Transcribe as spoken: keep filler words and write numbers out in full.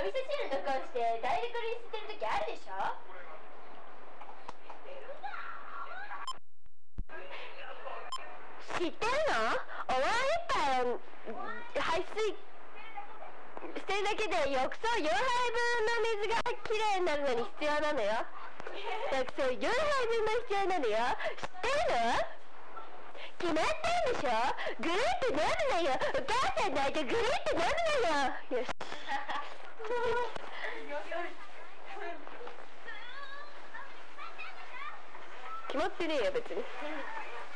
味噌汁の顔して台所に捨てる時あるでしょ。知ってるの？お椀一杯を排水捨てるだけで浴槽よんはいぶんの水がきれいになるのに必要なのよ。浴槽よんはいぶんの必要なのよ。知ってるの？決まってんでしょ。ぐるっと飲むのよ。お母さんの後ぐるっと飲むのよ。よし決まってねえよ別に。